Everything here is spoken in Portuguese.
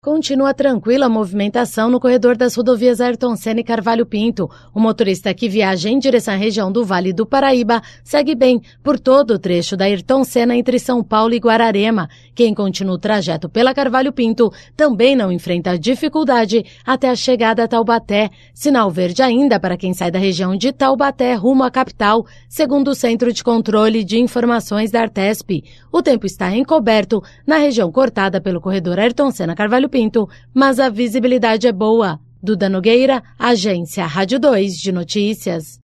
Continua tranquila a movimentação no corredor das rodovias Ayrton Senna e Carvalho Pinto. O motorista que viaja em direção à região do Vale do Paraíba segue bem por todo o trecho da Ayrton Senna entre São Paulo e Guararema. Quem continua o trajeto pela Carvalho Pinto também não enfrenta dificuldade até a chegada a Taubaté. Sinal verde ainda para quem sai da região de Taubaté rumo à capital, segundo o Centro de Controle de Informações da Artesp. O tempo está encoberto na região cortada pelo corredor Ayrton Senna Carvalho Pinto, mas a visibilidade é boa. Duda Nogueira, Agência Rádio 2 de Notícias.